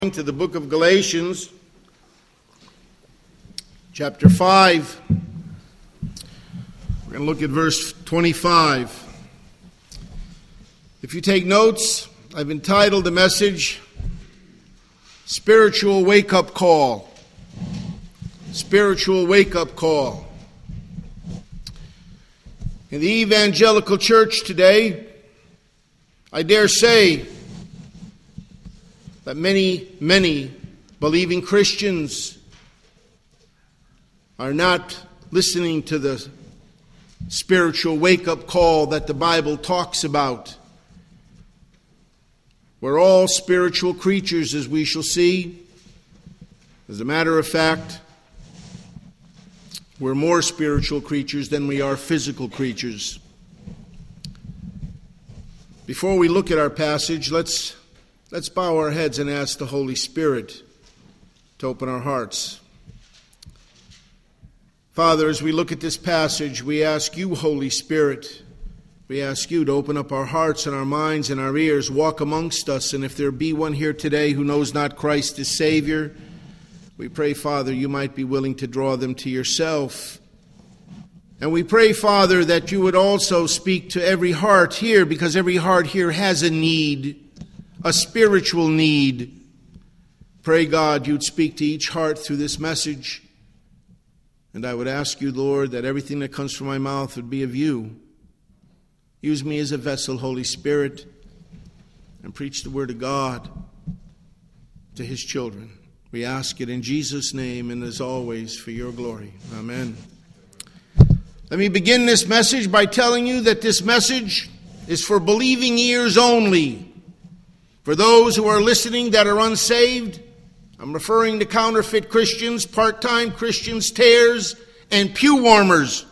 To the book of Galatians, chapter 5. We're going to look at verse 25. If you take notes, I've entitled the message, Spiritual Wake-Up Call. Spiritual Wake-Up Call. In the evangelical church today, I dare say that many believing Christians are not listening to the spiritual wake-up call that the Bible talks about. We're all spiritual creatures, as we shall see. As a matter of fact, we're more spiritual creatures than we are physical creatures. Before we look at our passage, let's bow our heads and ask the Holy Spirit to open our hearts. Father, as we look at this passage, we ask you, Holy Spirit, we ask you to open up our hearts and our minds and our ears, walk amongst us, and if there be one here today who knows not Christ as Savior, we pray, Father, you might be willing to draw them to yourself. And we pray, Father, that you would also speak to every heart here, because every heart here has a need, a spiritual need. Pray, God, you'd speak to each heart through this message. And I would ask you, Lord, that everything that comes from my mouth would be of you. Use me as a vessel, Holy Spirit, and preach the word of God to his children. We ask it in Jesus' name and as always for your glory. Amen. Let me begin this message by telling you that this message is for believing ears only. For those who are listening that are unsaved, I'm referring to counterfeit Christians, part-time Christians, tares, and pew warmers.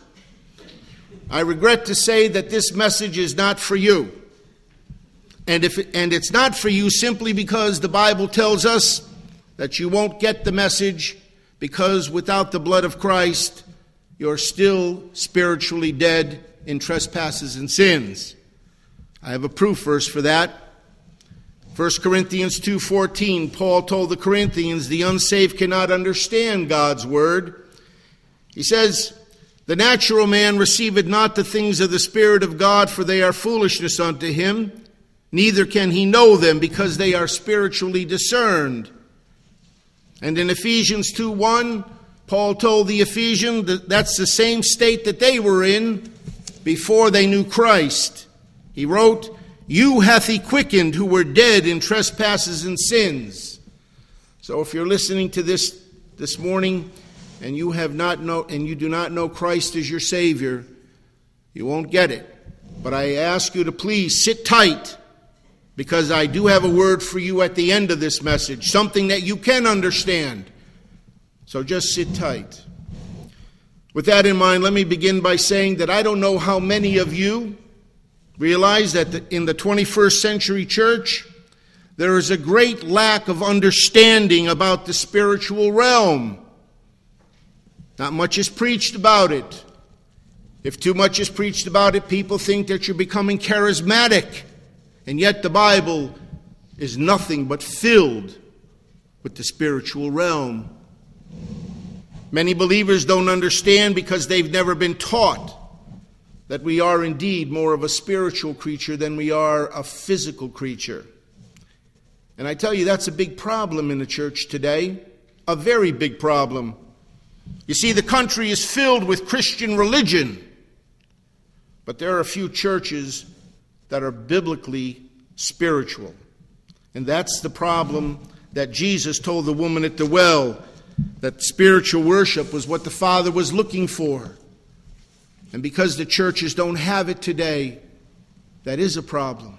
I regret to say that this message is not for you. And it's not for you simply because the Bible tells us that you won't get the message, because without the blood of Christ, you're still spiritually dead in trespasses and sins. I have a proof verse for that. 1 Corinthians 2:14, Paul told the Corinthians the unsaved cannot understand God's word. He says, "The natural man receiveth not the things of the Spirit of God, for they are foolishness unto him. Neither can he know them, because they are spiritually discerned." And in Ephesians 2:1, Paul told the Ephesians that that's the same state that they were in before they knew Christ. He wrote, "You hath he quickened who were dead in trespasses and sins." So if you're listening to this morning and you do not know Christ as your Savior, you won't get it. But I ask you to please sit tight, because I do have a word for you at the end of this message, something that you can understand. So just sit tight. With that in mind, let me begin by saying that I don't know how many of you realize that in the 21st century church, there is a great lack of understanding about the spiritual realm. Not much is preached about it. If too much is preached about it, people think that you're becoming charismatic. And yet the Bible is nothing but filled with the spiritual realm. Many believers don't understand because they've never been taught that we are indeed more of a spiritual creature than we are a physical creature. And I tell you, that's a big problem in the church today, a very big problem. You see, the country is filled with Christian religion, but there are a few churches that are biblically spiritual. And that's the problem that Jesus told the woman at the well, that spiritual worship was what the Father was looking for. And because the churches don't have it today, that is a problem.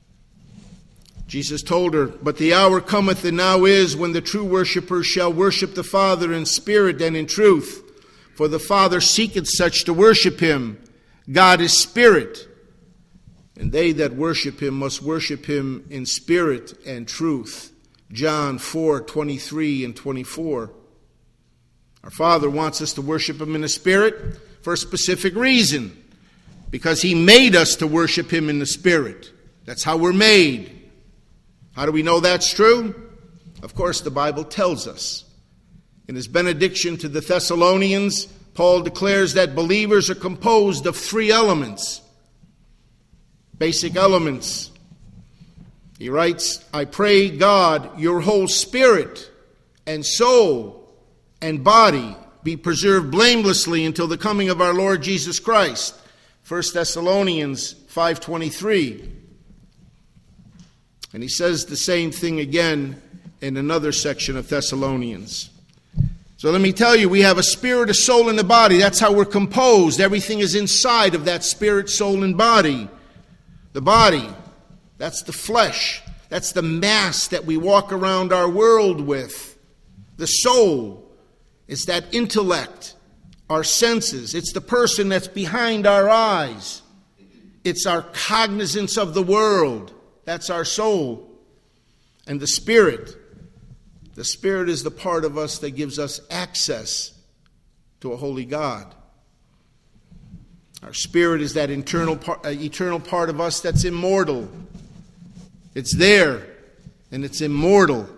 Jesus told her, "But the hour cometh, and now is, when the true worshipers shall worship the Father in spirit and in truth. For the Father seeketh such to worship him. God is spirit, and they that worship him must worship him in spirit and truth." John 4:23 and 24. Our Father wants us to worship him in the Spirit for a specific reason, because he made us to worship him in the Spirit. That's how we're made. How do we know that's true? Of course, the Bible tells us. In his benediction to the Thessalonians, Paul declares that believers are composed of three elements, basic elements. He writes, I pray God your whole spirit and soul and body be preserved blamelessly until the coming of our Lord Jesus Christ. 1 Thessalonians 5:23. And he says the same thing again in another section of Thessalonians. So let me tell you, we have a spirit, a soul, and a body. That's how we're composed. Everything is inside of that spirit, soul, and body. The body, that's the flesh. That's the mass that we walk around our world with. The soul is that intellect, our senses. It's the person that's behind our eyes. It's our cognizance of the world. That's our soul. And the spirit is the part of us that gives us access to a holy God. Our spirit is that eternal part of us that's immortal. It's there, and it's immortal.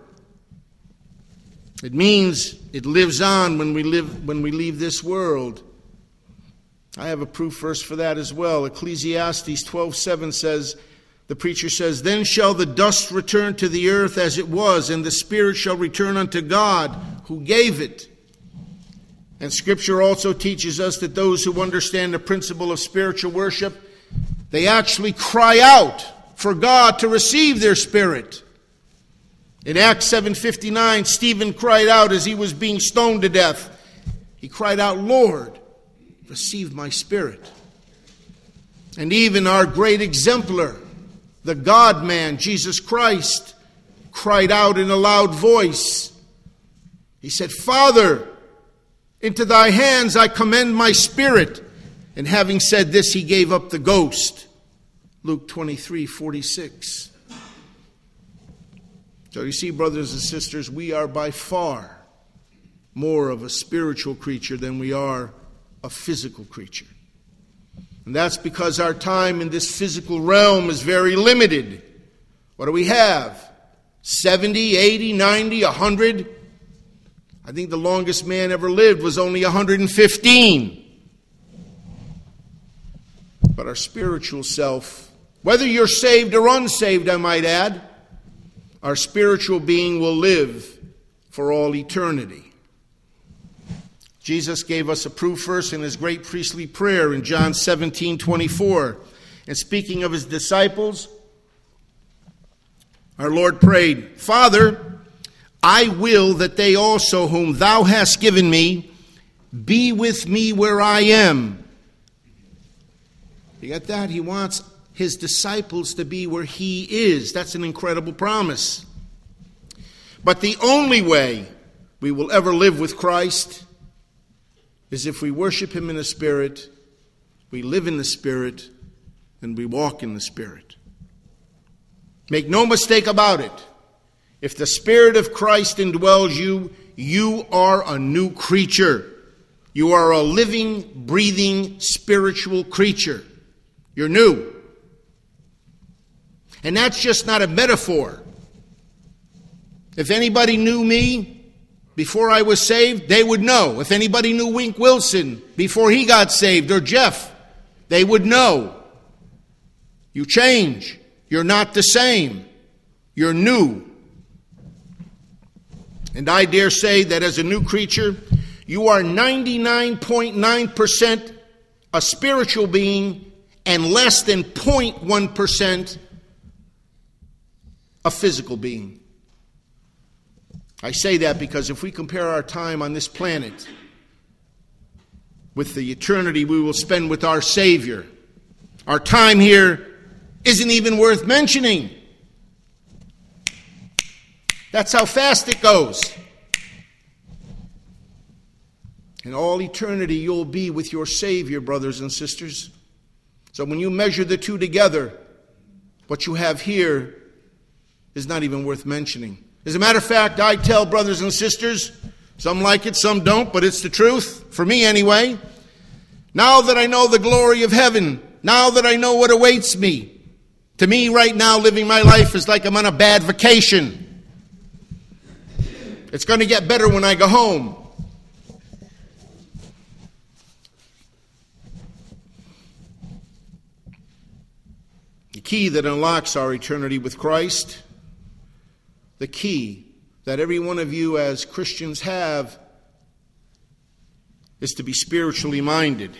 It means it lives on when we leave this world. I have a proof verse for that as well. Ecclesiastes 12:7 says, the preacher says, then shall the dust return to the earth as it was, and the spirit shall return unto God who gave it. And Scripture also teaches us that those who understand the principle of spiritual worship, they actually cry out for God to receive their spirit. In Acts 7:59, Stephen cried out as he was being stoned to death. He cried out, Lord, receive my spirit. And even our great exemplar, the God-man, Jesus Christ, cried out in a loud voice. He said, Father, into thy hands I commend my spirit. And having said this, he gave up the ghost. Luke 23:46. So you see, brothers and sisters, we are by far more of a spiritual creature than we are a physical creature. And that's because our time in this physical realm is very limited. What do we have? 70, 80, 90, 100? I think the longest man ever lived was only 115. But our spiritual self, whether you're saved or unsaved, I might add, our spiritual being will live for all eternity. Jesus gave us a proof verse in his great priestly prayer in John 17:24. And speaking of his disciples, our Lord prayed, Father, I will that they also whom thou hast given me be with me where I am. You get that? He wants his disciples to be where he is. That's an incredible promise. But the only way we will ever live with Christ is if we worship him in the Spirit, we live in the Spirit, and we walk in the Spirit. Make no mistake about it. If the Spirit of Christ indwells you, you are a new creature. You are a living, breathing, spiritual creature. You're new. And that's just not a metaphor. If anybody knew me before I was saved, they would know. If anybody knew Wink Wilson before he got saved, or Jeff, they would know. You change. You're not the same. You're new. And I dare say that as a new creature, you are 99.9% a spiritual being and less than 0.1% a physical being. I say that because if we compare our time on this planet with the eternity we will spend with our Savior, our time here isn't even worth mentioning. That's how fast it goes. In all eternity, you'll be with your Savior, brothers and sisters. So when you measure the two together, what you have here is not even worth mentioning. As a matter of fact, I tell brothers and sisters, some like it, some don't, but it's the truth, for me anyway. Now that I know the glory of heaven, now that I know what awaits me, to me right now living my life is like I'm on a bad vacation. It's going to get better when I go home. The key that unlocks our eternity with Christ, the key that every one of you as Christians have, is to be spiritually minded.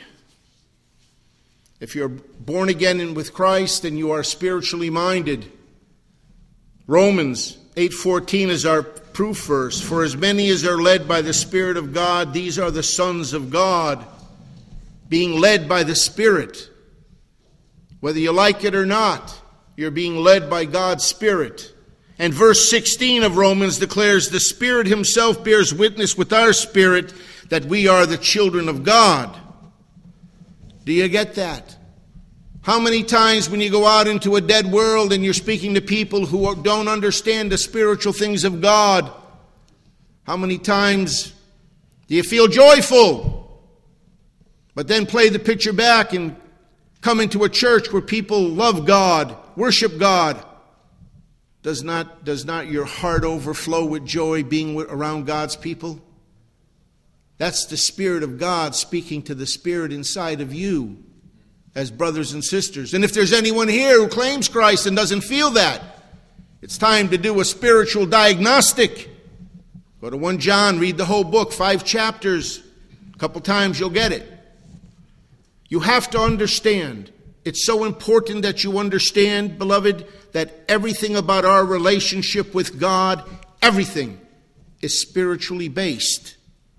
If you're born again with Christ, then you are spiritually minded. Romans 8:14 is our proof verse. For as many as are led by the Spirit of God, these are the sons of God. Being led by the Spirit. Whether you like it or not, you're being led by God's Spirit. And verse 16 of Romans declares, the Spirit himself bears witness with our spirit that we are the children of God. Do you get that? How many times when you go out into a dead world and you're speaking to people who don't understand the spiritual things of God, how many times do you feel joyful? But then play the picture back and come into a church where people love God, worship God. Does not your heart overflow with joy being around God's people? That's the Spirit of God speaking to the Spirit inside of you as brothers and sisters. And if there's anyone here who claims Christ and doesn't feel that, it's time to do a spiritual diagnostic. Go to 1 John, read the whole book, 5 chapters. A couple times you'll get it. You have to understand. It's so important that you understand, beloved, that everything about our relationship with God, everything is spiritually based.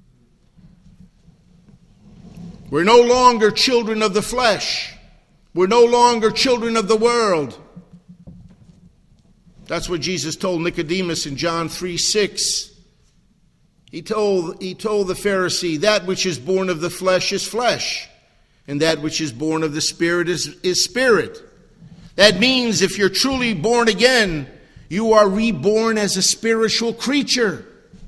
We're no longer children of the flesh. We're no longer children of the world. That's what Jesus told Nicodemus in John 3:6. He told the Pharisee, that which is born of the flesh is flesh, and that which is born of the Spirit is spirit. That means if you're truly born again, you are reborn as a spiritual creature.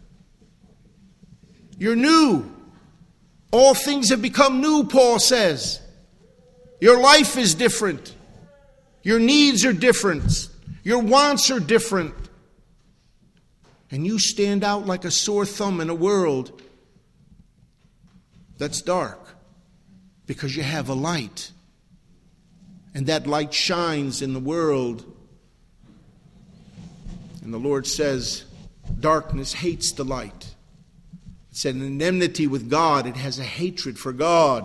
You're new. All things have become new, Paul says. Your life is different. Your needs are different. Your wants are different. And you stand out like a sore thumb in a world that's dark because you have a light. And that light shines in the world. And the Lord says, darkness hates the light. It's an enmity with God. It has a hatred for God.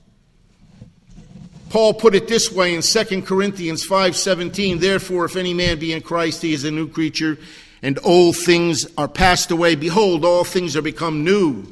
Paul put it this way in 2 Corinthians 5:17. Therefore, if any man be in Christ, he is a new creature, and old things are passed away. Behold, all things are become new.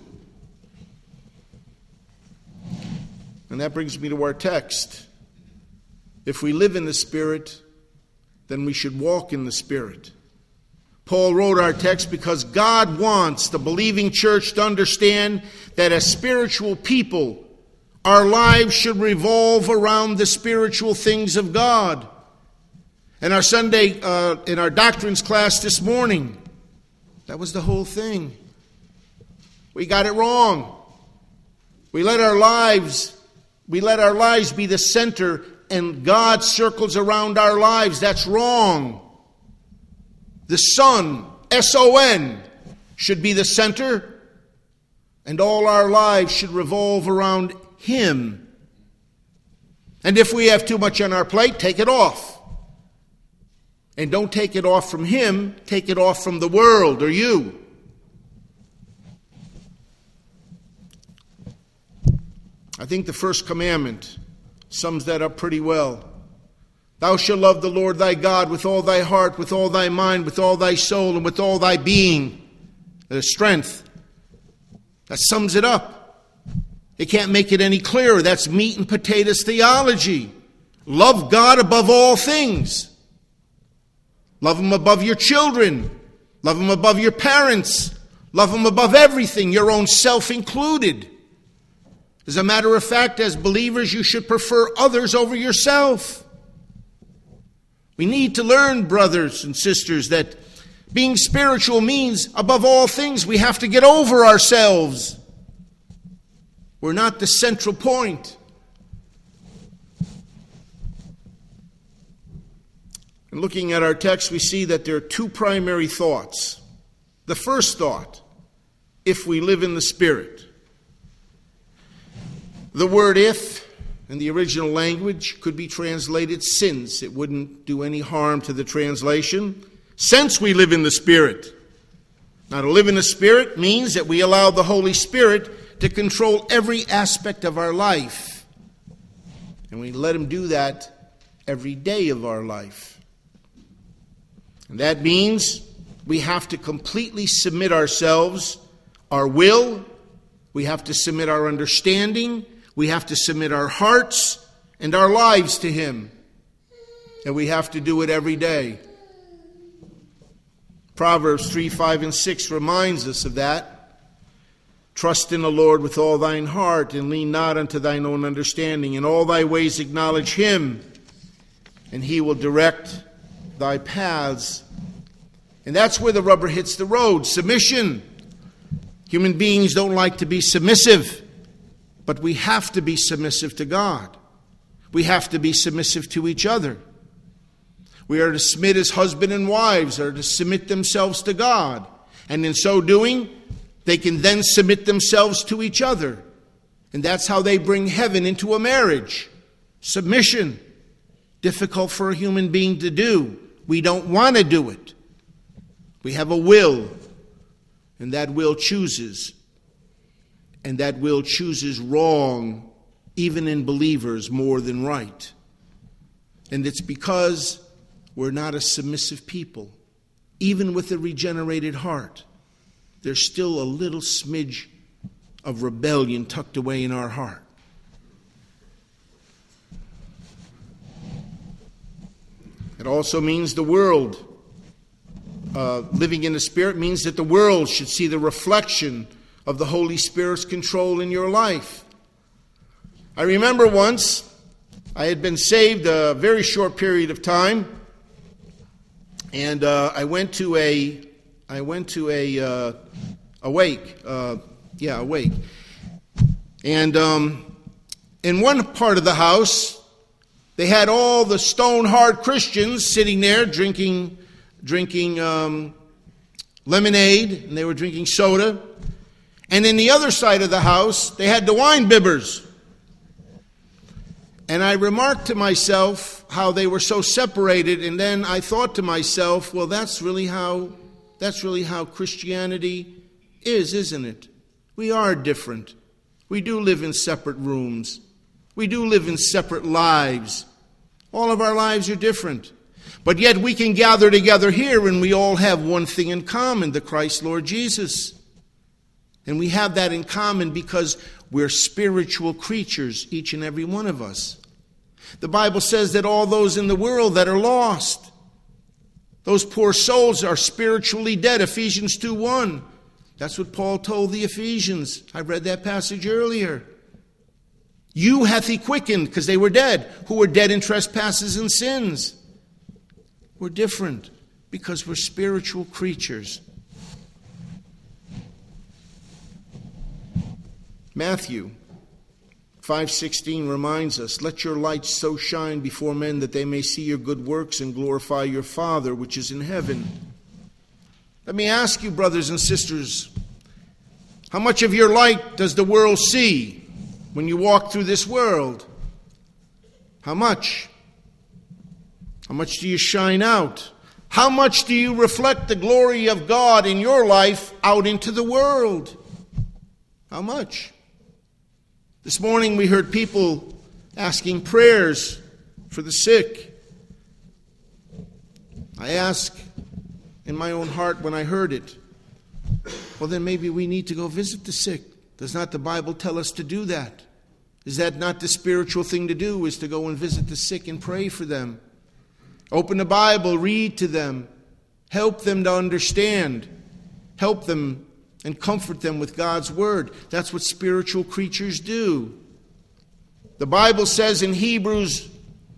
And that brings me to our text. If we live in the Spirit, then we should walk in the Spirit. Paul wrote our text because God wants the believing church to understand that as spiritual people, our lives should revolve around the spiritual things of God. In our Sunday, in our doctrines class this morning, that was the whole thing. We got it wrong. We let our lives be the center, and God circles around our lives. That's wrong. The Son, S-O-N, should be the center, and all our lives should revolve around Him. And if we have too much on our plate, take it off. And don't take it off from Him, take it off from the world or you. I think the first commandment sums that up pretty well. Thou shalt love the Lord thy God with all thy heart, with all thy mind, with all thy soul, and with all thy being. The strength. That sums it up. You can't make it any clearer. That's meat and potatoes theology. Love God above all things. Love Him above your children. Love Him above your parents. Love Him above everything, your own self included. As a matter of fact, as believers, you should prefer others over yourself. We need to learn, brothers and sisters, that being spiritual means, above all things, we have to get over ourselves. We're not the central point. And looking at our text, we see that there are two primary thoughts. The first thought, if we live in the Spirit. The word if in the original language could be translated since. It wouldn't do any harm to the translation. Since we live in the Spirit. Now, to live in the Spirit means that we allow the Holy Spirit to control every aspect of our life. And we let Him do that every day of our life. And that means we have to completely submit ourselves, our will, we have to submit our understanding, we have to submit our hearts and our lives to Him. And we have to do it every day. Proverbs 3, 5, and 6 reminds us of that. Trust in the Lord with all thine heart, and lean not unto thine own understanding. In all thy ways acknowledge Him, and He will direct thy paths. And that's where the rubber hits the road. Submission. Human beings don't like to be submissive, but we have to be submissive to God. We have to be submissive to each other. We are to submit as husband and wives are to submit themselves to God. And in so doing, they can then submit themselves to each other. And that's how they bring heaven into a marriage. Submission. Difficult for a human being to do. We don't want to do it. We have a will, and that will chooses. And that will chooses wrong, even in believers, more than right. And it's because we're not a submissive people. Even with a regenerated heart, there's still a little smidge of rebellion tucked away in our heart. It also means the world. Living in the Spirit means that the world should see the reflection of the Holy Spirit's control in your life. I remember once I had been saved a very short period of time, and I went to a wake. And in one part of the house, they had all the stone-hard Christians sitting there drinking lemonade, and they were drinking soda. And in the other side of the house, they had the wine bibbers. And I remarked to myself how they were so separated, and then I thought to myself, well, that's really how Christianity is, isn't it? We are different. We do live in separate rooms. We do live in separate lives. All of our lives are different. But yet we can gather together here and we all have one thing in common, the Christ Lord Jesus. And we have that in common because we're spiritual creatures, each and every one of us. The Bible says that all those in the world that are lost, those poor souls are spiritually dead, Ephesians 2:1. That's what Paul told the Ephesians. I read that passage earlier. You hath he quickened, because they were dead, who were dead in trespasses and sins. We're different because we're spiritual creatures. Matthew 5:16 reminds us, let your light so shine before men that they may see your good works and glorify your Father which is in heaven. Let me ask you, brothers and sisters, how much of your light does the world see when you walk through this world? How much? How much do you shine out? How much do you reflect the glory of God in your life out into the world? How much? This morning we heard people asking prayers for the sick. I asked in my own heart when I heard it, well, then maybe we need to go visit the sick. Does not the Bible tell us to do that? Is that not the spiritual thing to do, is to go and visit the sick and pray for them? Open the Bible, read to them, help them to understand, help them and comfort them with God's Word. That's what spiritual creatures do. The Bible says in Hebrews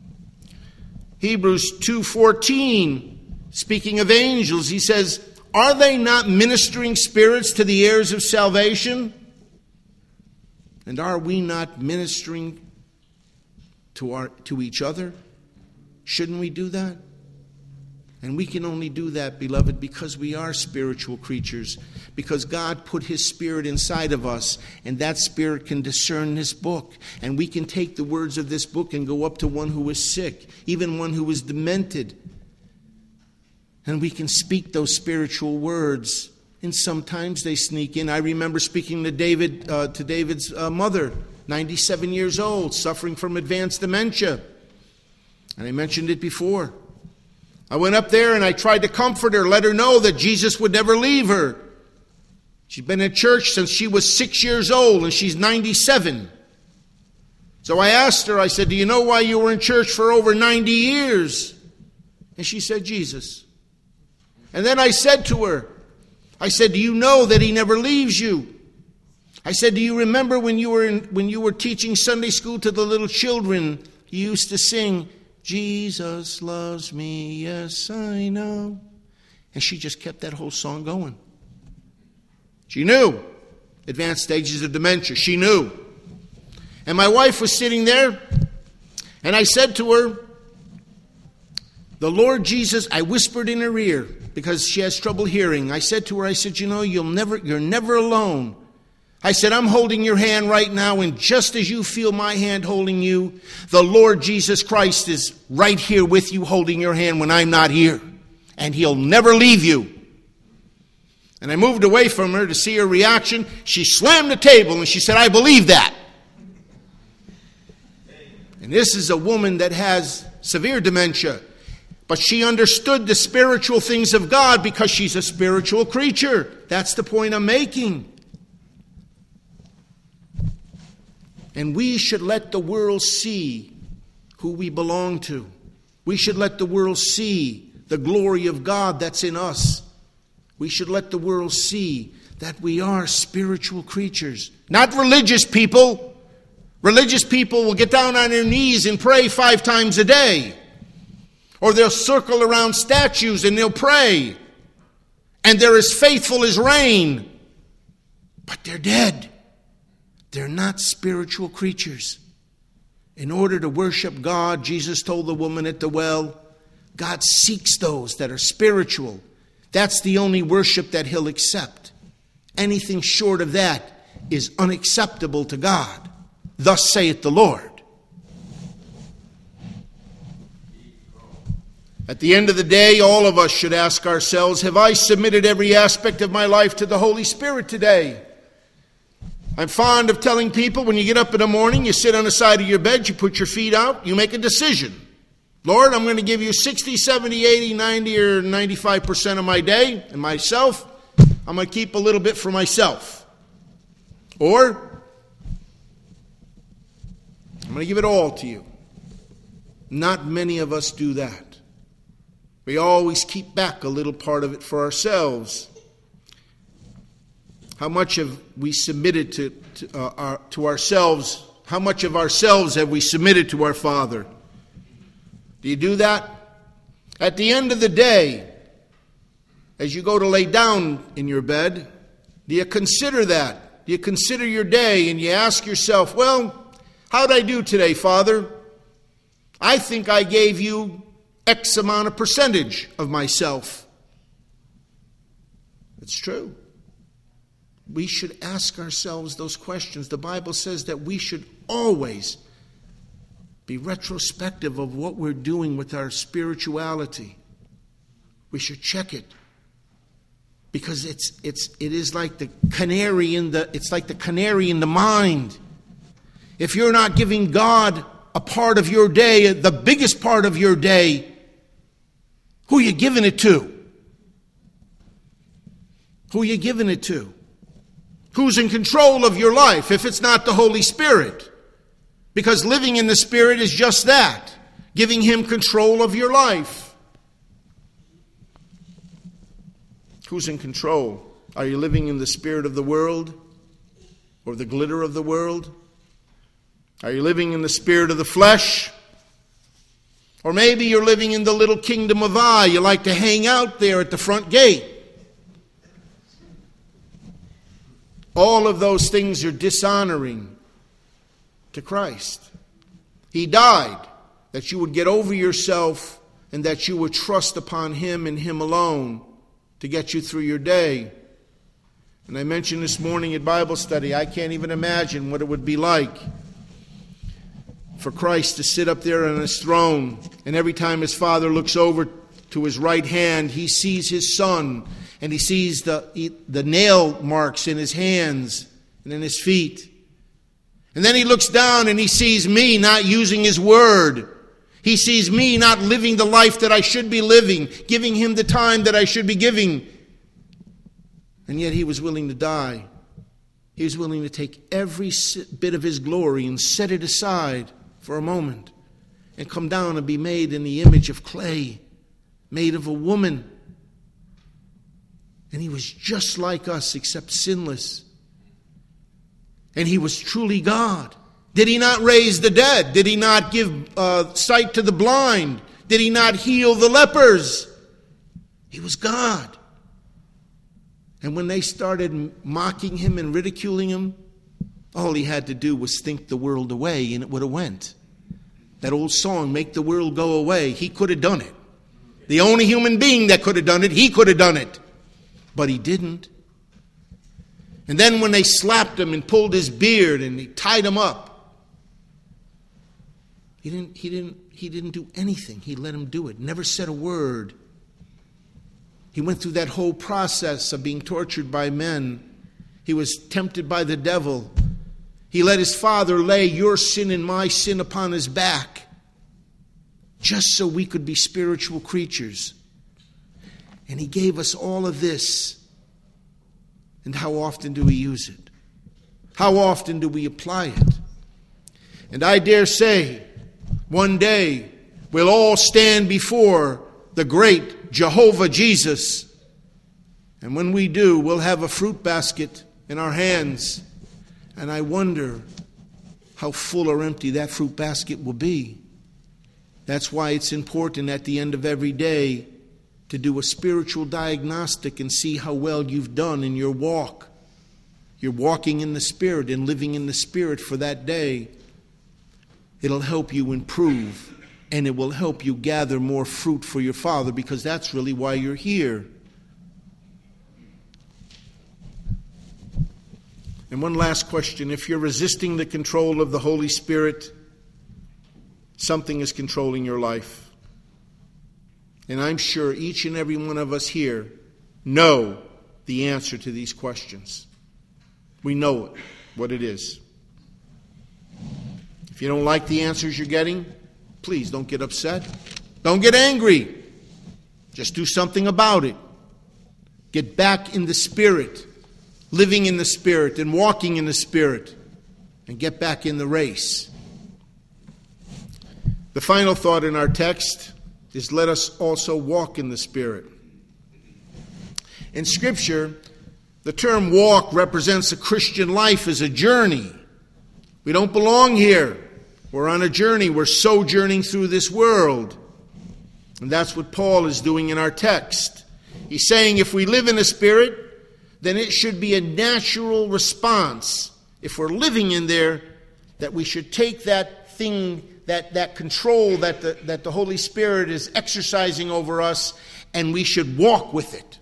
2:14, speaking of angels, he says, are they not ministering spirits to the heirs of salvation? And are we not ministering to each other? Shouldn't we do that? And we can only do that, beloved, because we are spiritual creatures. Because God put His Spirit inside of us, and that Spirit can discern this book. And we can take the words of this book and go up to one who is sick, even one who is demented. And we can speak those spiritual words. And sometimes they sneak in. I remember speaking to David's mother, 97 years old, suffering from advanced dementia. And I mentioned it before. I went up there and I tried to comfort her, let her know that Jesus would never leave her. She's been in church since she was 6 years old, and she's 97. So I asked her, I said, do you know why you were in church for over 90 years? And she said, Jesus. And then I said to her, I said, do you know that He never leaves you? I said, do you remember when you were teaching Sunday school to the little children, you used to sing, Jesus loves me, yes I know. And she just kept that whole song going. She knew. Advanced stages of dementia. She knew. And my wife was sitting there, and I said to her, the Lord Jesus, I whispered in her ear, because she has trouble hearing. I said to her, I said, you know, you're never alone. I said, I'm holding your hand right now, and just as you feel my hand holding you, the Lord Jesus Christ is right here with you holding your hand when I'm not here. And He'll never leave you. And I moved away from her to see her reaction. She slammed the table and she said, I believe that. And this is a woman that has severe dementia. But she understood the spiritual things of God because she's a spiritual creature. That's the point I'm making. And we should let the world see who we belong to. We should let the world see the glory of God that's in us. We should let the world see that we are spiritual creatures. Not religious people. Religious people will get down on their knees and pray 5 times a day. Or they'll circle around statues and they'll pray. And they're as faithful as rain. But they're dead. They're not spiritual creatures. In order to worship God, Jesus told the woman at the well, God seeks those that are spiritual. That's the only worship that He'll accept. Anything short of that is unacceptable to God. Thus saith the Lord. At the end of the day, all of us should ask ourselves, have I submitted every aspect of my life to the Holy Spirit today? I'm fond of telling people, when you get up in the morning, you sit on the side of your bed, you put your feet out, you make a decision. Lord, I'm going to give you 60, 70, 80, 90, or 95% of my day, and myself, I'm going to keep a little bit for myself. Or, I'm going to give it all to you. Not many of us do that. We always keep back a little part of it for ourselves. How much have we submitted to ourselves? How much of ourselves have we submitted to our Father? Do you do that? At the end of the day, as you go to lay down in your bed, do you consider that? Do you consider your day and you ask yourself, well, how did I do today, Father? I think I gave you X amount of percentage of myself. It's true. We should ask ourselves those questions. The Bible says that we should always be retrospective of what we're doing with our spirituality. We should check it. Because it is like the canary in the mind. If you're not giving God a part of your day, the biggest part of your day, who are you giving it to? Who are you giving it to? Who's in control of your life if it's not the Holy Spirit? Because living in the Spirit is just that, giving Him control of your life. Who's in control? Are you living in the spirit of the world or the glitter of the world? Are you living in the spirit of the flesh? Or maybe you're living in the little kingdom of I. You like to hang out there at the front gate. All of those things are dishonoring to Christ. He died that you would get over yourself, and that you would trust upon Him and Him alone to get you through your day. And I mentioned this morning at Bible study, I can't even imagine what it would be like for Christ to sit up there on His throne, and every time His Father looks over to His right hand, He sees His Son, and He sees the nail marks in His hands and in His feet. And then He looks down and He sees me not using His word. He sees me not living the life that I should be living, giving Him the time that I should be giving. And yet He was willing to die. He was willing to take every bit of His glory and set it aside for a moment and come down and be made in the image of clay, made of a woman. And He was just like us, except sinless. And He was truly God. Did He not raise the dead? Did He not give sight to the blind? Did He not heal the lepers? He was God. And when they started mocking Him and ridiculing Him, all He had to do was think the world away, and it would have went. That old song, "Make the World Go Away," He could have done it. The only human being that could have done it, He could have done it. But He didn't. And then when they slapped Him and pulled His beard and they tied Him up, He didn't do anything. He let Him do it. Never said a word. He went through that whole process of being tortured by men. He was tempted by the devil. He let His Father lay your sin and my sin upon His back, just so we could be spiritual creatures. And He gave us all of this. And how often do we use it? How often do we apply it? And I dare say, one day we'll all stand before the great Jehovah Jesus. And when we do, we'll have a fruit basket in our hands. And I wonder how full or empty that fruit basket will be. That's why it's important at the end of every day to do a spiritual diagnostic and see how well you've done in your walk. You're walking in the Spirit and living in the Spirit for that day. It'll help you improve, and it will help you gather more fruit for your Father, because that's really why you're here. And one last question. If you're resisting the control of the Holy Spirit, something is controlling your life. And I'm sure each and every one of us here know the answer to these questions. We know it, what it is. If you don't like the answers you're getting, please don't get upset. Don't get angry. Just do something about it. Get back in the Spirit, living in the Spirit and walking in the Spirit, and get back in the race. The final thought in our text is, let us also walk in the Spirit. In Scripture, the term walk represents a Christian life as a journey. We don't belong here. We're on a journey. We're sojourning through this world. And that's what Paul is doing in our text. He's saying if we live in the Spirit, then it should be a natural response, if we're living in there, that we should take that thing, that control that the Holy Spirit is exercising over us, and we should walk with it.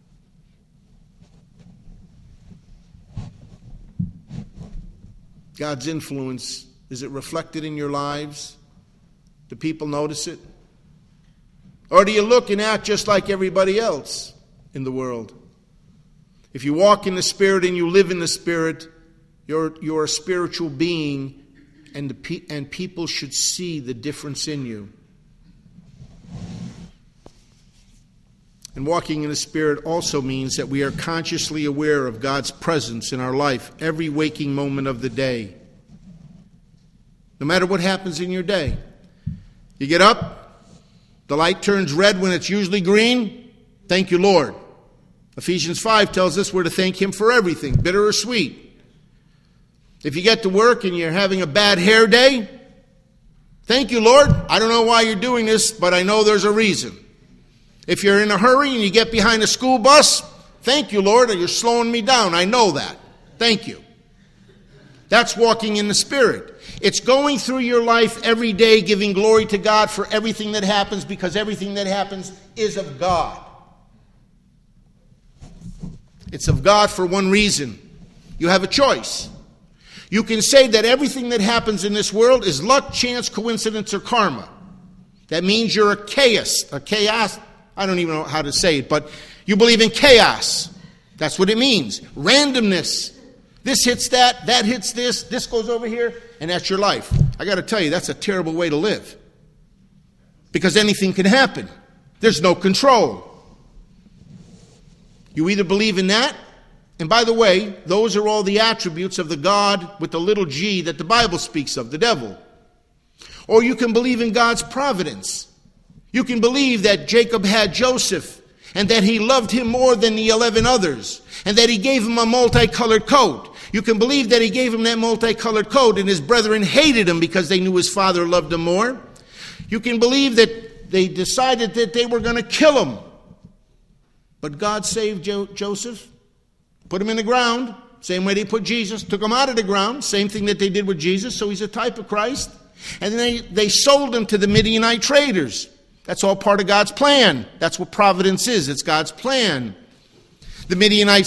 God's influence, is it reflected in your lives? Do people notice it? Or do you look and act just like everybody else in the world? If you walk in the Spirit and you live in the Spirit, you're a spiritual being, and people should see the difference in you. And walking in the Spirit also means that we are consciously aware of God's presence in our life every waking moment of the day. No matter what happens in your day. You get up, the light turns red when it's usually green. Thank you, Lord. Ephesians 5 tells us we're to thank Him for everything, bitter or sweet. If you get to work and you're having a bad hair day, thank you, Lord. I don't know why you're doing this, but I know there's a reason. If you're in a hurry and you get behind a school bus, thank you, Lord, you're slowing me down. I know that. Thank you. That's walking in the Spirit. It's going through your life every day giving glory to God for everything that happens, because everything that happens is of God. It's of God for one reason. You have a choice. You can say that everything that happens in this world is luck, chance, coincidence, or karma. That means you're a chaos. I don't even know how to say it, but you believe in chaos. That's what it means. Randomness. This hits that hits this goes over here, and that's your life. I got to tell you, that's a terrible way to live. Because anything can happen. There's no control. You either believe in that, and by the way, those are all the attributes of the God with the little g that the Bible speaks of, the devil. Or you can believe in God's providence. You can believe that Jacob had Joseph, and that he loved him more than the 11 others, and that he gave him a multicolored coat. You can believe that he gave him that multicolored coat, and his brethren hated him because they knew his father loved him more. You can believe that they decided that they were going to kill him. But God saved Joseph, put him in the ground, same way they put Jesus, took him out of the ground, same thing that they did with Jesus, so he's a type of Christ. And then they sold him to the Midianite traders. That's all part of God's plan. That's what providence is. It's God's plan. The Midianite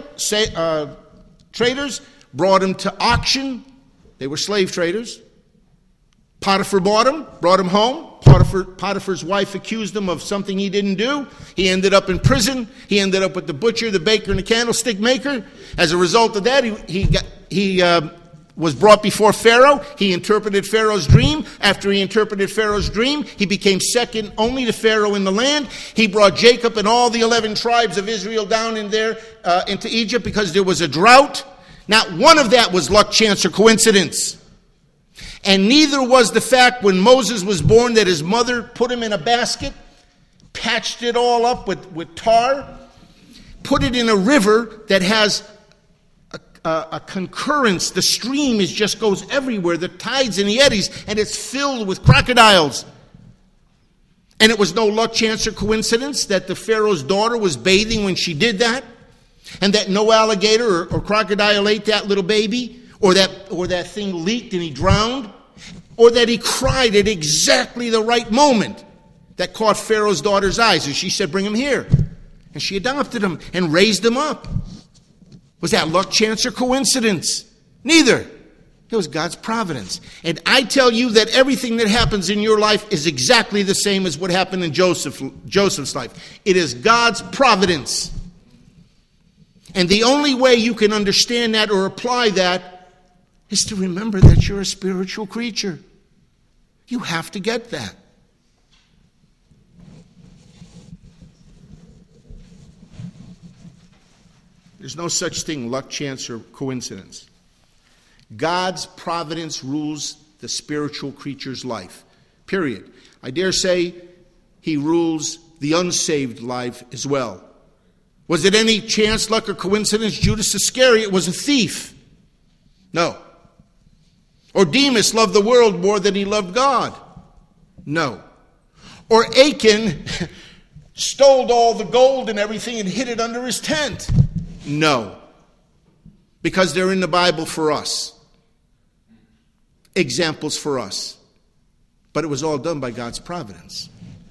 traders brought him to auction. They were slave traders. Potiphar bought him, brought him home. Potiphar's wife accused him of something he didn't do. He ended up in prison. He ended up with the butcher, the baker, and the candlestick maker. As a result of that, he was brought before Pharaoh. He interpreted Pharaoh's dream. After he interpreted Pharaoh's dream, he became second only to Pharaoh in the land. He brought Jacob and all the 11 tribes of Israel down in there into Egypt because there was a drought. Not one of that was luck, chance, or coincidence. And neither was the fact when Moses was born that his mother put him in a basket, patched it all up with tar, put it in a river that has a concurrence. The stream just goes everywhere, the tides and the eddies, and it's filled with crocodiles. And it was no luck, chance, or coincidence that the Pharaoh's daughter was bathing when she did that, and that no alligator or crocodile ate that little baby, or that thing leaked and he drowned, or that he cried at exactly the right moment that caught Pharaoh's daughter's eyes, and she said, "Bring him here." And she adopted him and raised him up. Was that luck, chance, or coincidence? Neither. It was God's providence. And I tell you that everything that happens in your life is exactly the same as what happened in Joseph's life. It is God's providence. And the only way you can understand that or apply that is to remember that you're a spiritual creature. You have to get that. There's no such thing, luck, chance, or coincidence. God's providence rules the spiritual creature's life. Period. I dare say he rules the unsaved life as well. Was it any chance, luck, or coincidence Judas Iscariot was a thief? No. Or Demas loved the world more than he loved God? No. Or Achan stole all the gold and everything and hid it under his tent? No. Because they're in the Bible for us. Examples for us. But it was all done by God's providence.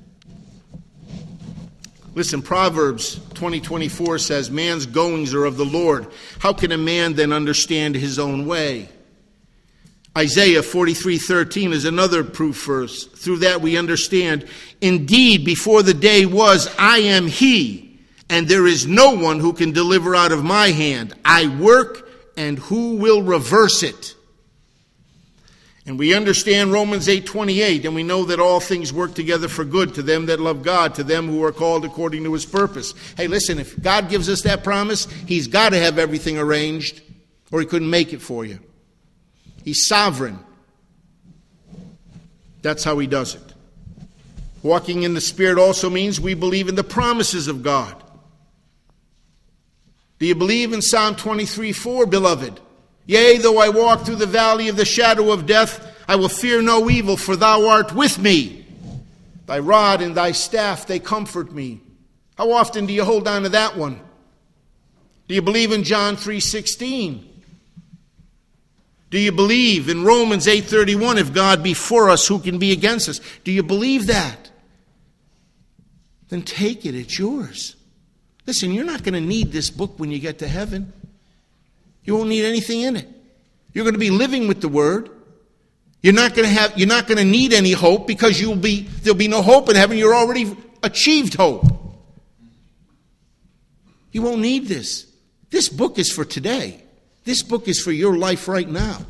Listen, Proverbs 20:24 says, "Man's goings are of the Lord. How can a man then understand his own way?" Isaiah 43:13 is another proof verse. Through that we understand, "Indeed, before the day was, I am he, and there is no one who can deliver out of my hand. I work, and who will reverse it?" And we understand Romans 8:28, and we know that all things work together for good to them that love God, to them who are called according to his purpose. Hey, listen, if God gives us that promise, he's got to have everything arranged, or he couldn't make it for you. He's sovereign. That's how he does it. Walking in the Spirit also means we believe in the promises of God. Do you believe in Psalm 23:4, beloved? "Yea, though I walk through the valley of the shadow of death, I will fear no evil, for thou art with me. Thy rod and thy staff, they comfort me." How often do you hold on to that one? Do you believe in John 3:16? Do you believe in Romans 8:31, if God be for us, who can be against us? Do you believe that? Then take it. It's yours. Listen, you're not going to need this book when you get to heaven. You won't need anything in it. You're going to be living with the Word. You're not going to need any hope, because there'll be no hope in heaven. You're already achieved hope. You won't need this. This book is for today. This book is for your life right now.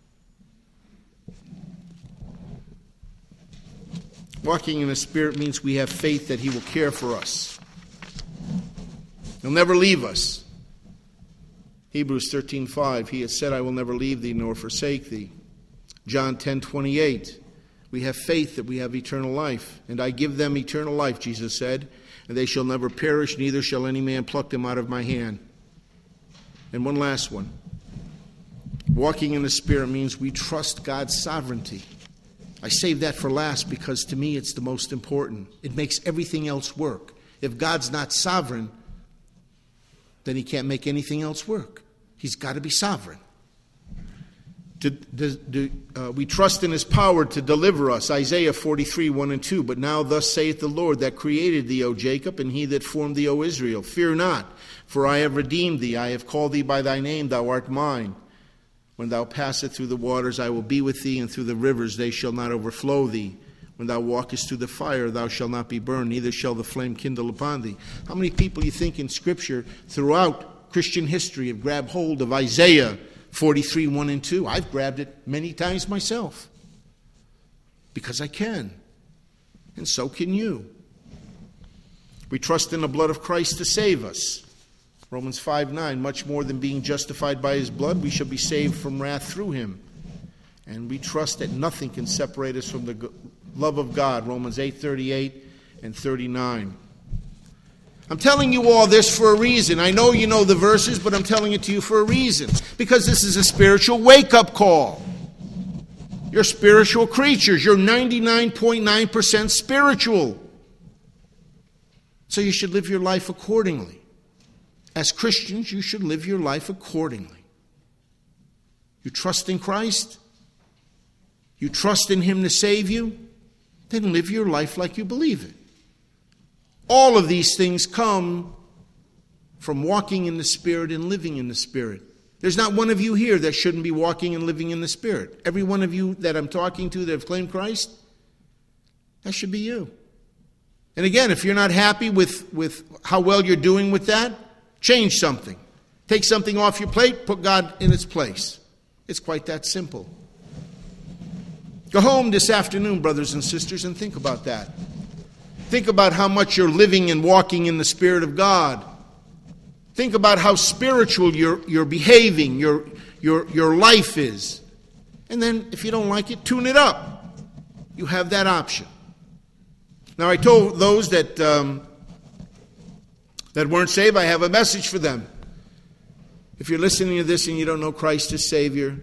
Walking in the Spirit means we have faith that He will care for us. He'll never leave us. Hebrews 13:5, He has said, I will never leave thee nor forsake thee. John 10:28, we have faith that we have eternal life. And I give them eternal life, Jesus said, and they shall never perish, neither shall any man pluck them out of my hand. And one last one. Walking in the Spirit means we trust God's sovereignty. I saved that for last because to me it's the most important. It makes everything else work. If God's not sovereign, then He can't make anything else work. He's got to be sovereign. We trust in His power to deliver us. Isaiah 43:1-2. But now thus saith the Lord that created thee, O Jacob, and He that formed thee, O Israel. Fear not, for I have redeemed thee. I have called thee by thy name, thou art mine. When thou passest through the waters, I will be with thee, and through the rivers they shall not overflow thee. When thou walkest through the fire, thou shalt not be burned, neither shall the flame kindle upon thee. How many people you think in Scripture throughout Christian history have grabbed hold of Isaiah 43:1-2? I've grabbed it many times myself. Because I can. And so can you. We trust in the blood of Christ to save us. Romans 5:9, much more than being justified by His blood, we shall be saved from wrath through Him. And we trust that nothing can separate us from the love of God. Romans 8:38-39. I'm telling you all this for a reason. I know you know the verses, but I'm telling it to you for a reason. Because this is a spiritual wake-up call. You're spiritual creatures. You're 99.9% spiritual. So you should live your life accordingly. As Christians, you should live your life accordingly. You trust in Christ? You trust in Him to save you? Then live your life like you believe it. All of these things come from walking in the Spirit and living in the Spirit. There's not one of you here that shouldn't be walking and living in the Spirit. Every one of you that I'm talking to that have claimed Christ, that should be you. And again, if you're not happy with how well you're doing with that, change something. Take something off your plate, put God in its place. It's quite that simple. Go home this afternoon, brothers and sisters, and think about that. Think about how much you're living and walking in the Spirit of God. Think about how spiritual you're behaving, your life is. And then, if you don't like it, tune it up. You have that option. Now, I told those that weren't saved, I have a message for them. If you're listening to this and you don't know Christ as Savior,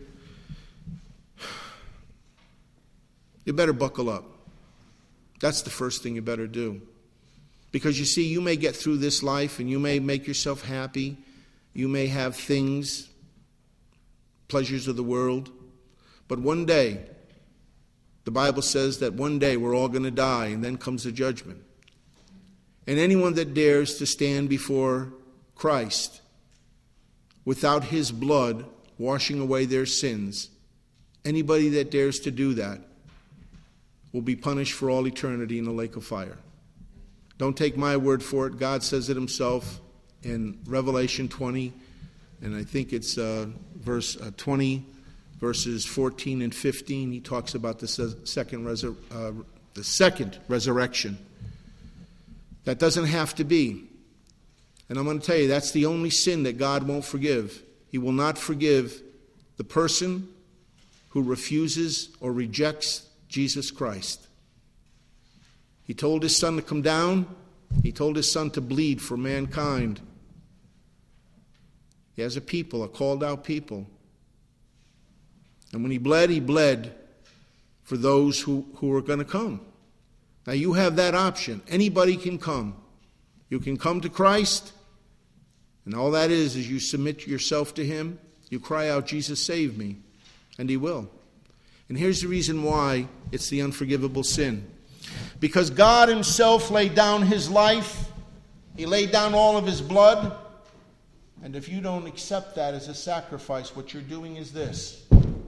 you better buckle up. That's the first thing you better do. Because you see, you may get through this life and you may make yourself happy. You may have things, pleasures of the world. But one day, the Bible says that one day we're all going to die, and then comes the judgment. And anyone that dares to stand before Christ without His blood washing away their sins, anybody that dares to do that will be punished for all eternity in the lake of fire. Don't take my word for it. God says it Himself in Revelation 20, and I think it's verse 20, verses 14 and 15. He talks about the second resurrection. That doesn't have to be. And I'm going to tell you, that's the only sin that God won't forgive. He will not forgive the person who refuses or rejects Jesus Christ. He told His Son to come down. He told His Son to bleed for mankind. He has a people, a called out people. And when He bled for those who are going to come. Now you have that option. Anybody can come. You can come to Christ, and all that is you submit yourself to Him. You cry out, Jesus, save me. And he will. And here's the reason why it's the unforgivable sin. Because God himself laid down his life. He laid down all of his blood. And if you don't accept that as a sacrifice, what you're doing is this.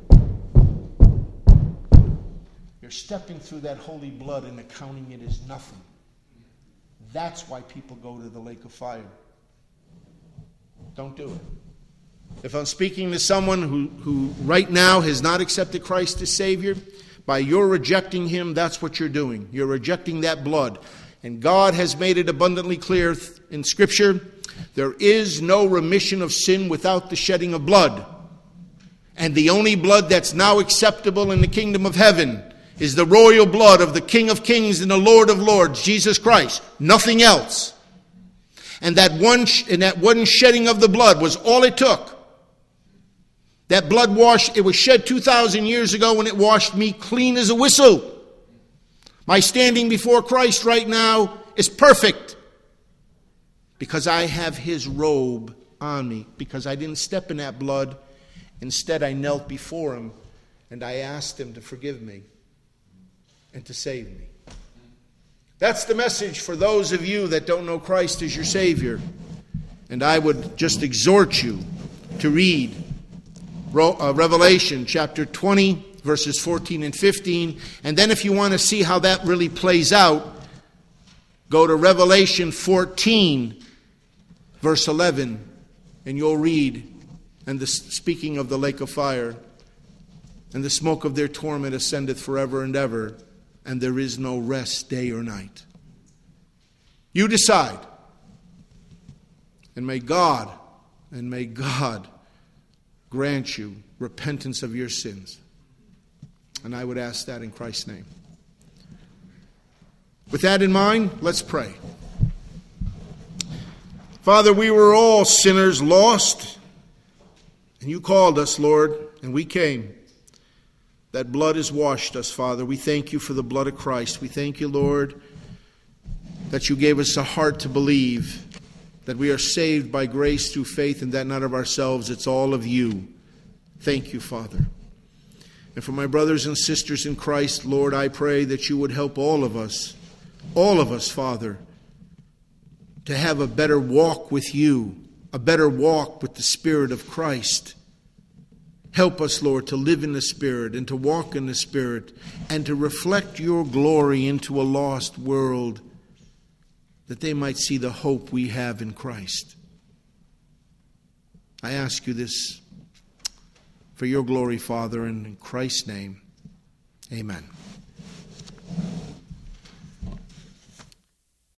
You're stepping through that holy blood and accounting it as nothing. That's why people go to the lake of fire. Don't do it. If I'm speaking to someone who right now has not accepted Christ as Savior, by your rejecting him, that's what you're doing. You're rejecting that blood. And God has made it abundantly clear in Scripture, there is no remission of sin without the shedding of blood. And the only blood that's now acceptable in the kingdom of heaven is the royal blood of the King of Kings and the Lord of Lords, Jesus Christ. Nothing else. And that one shedding of the blood was all it took. That blood it was shed 2,000 years ago when it washed me clean as a whistle. My standing before Christ right now is perfect. Because I have his robe on me. Because I didn't step in that blood. Instead, I knelt before him and I asked him to forgive me and to save me. That's the message for those of you that don't know Christ as your Savior. And I would just exhort you to read Revelation chapter 20, verses 14 and 15. And then if you want to see how that really plays out, go to Revelation 14, verse 11, and you'll read, and the speaking of the lake of fire, and the smoke of their torment ascendeth forever and ever, and there is no rest day or night. You decide. And may God grant you repentance of your sins. And I would ask that in Christ's name. With that in mind, let's pray. Father, we were all sinners, lost, and you called us, Lord, and we came. That blood has washed us, Father. We thank you for the blood of Christ. We thank you, Lord, that you gave us a heart to believe that we are saved by grace through faith and that not of ourselves, it's all of you. Thank you, Father. And for my brothers and sisters in Christ, Lord, I pray that you would help all of us, Father, to have a better walk with you, a better walk with the Spirit of Christ. Help us, Lord, to live in the Spirit and to walk in the Spirit and to reflect your glory into a lost world, that they might see the hope we have in Christ. I ask you this for your glory, Father, and in Christ's name, amen.